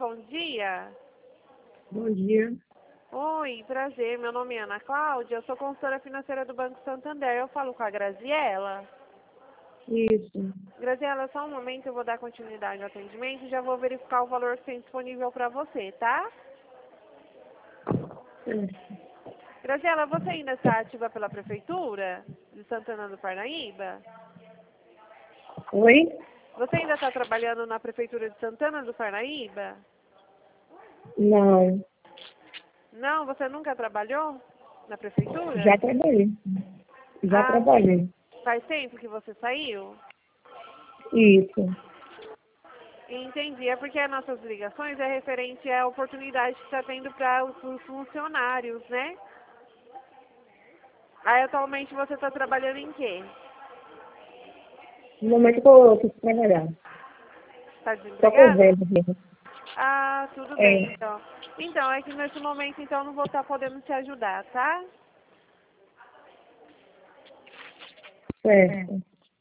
bom dia. Bom dia. Oi, prazer. Meu nome é Ana Cláudia, eu sou consultora financeira do Banco Santander. Eu falo com a Graziela. Isso. Graziela, só um momento, eu vou dar continuidade ao atendimento e já vou verificar o valor que tem disponível para você, tá? Certo. Graziela, você ainda está ativa pela Prefeitura de Santana do Parnaíba? Oi? Você ainda está trabalhando na Prefeitura de Santana do Parnaíba? Não. Não, você nunca trabalhou na Prefeitura? Já trabalhei. Já Ah, trabalhei. faz tempo que você saiu? Isso. Entendi. É porque as nossas ligações é referente à oportunidade que está tendo para os funcionários, né? Aí, atualmente, você está trabalhando em quê? No momento que eu preciso trabalhar. Está Só com desempregada? venda mesmo. Ah, tudo bem, É. então. Então, é que nesse momento, então, não vou estar podendo te ajudar, tá? Certo.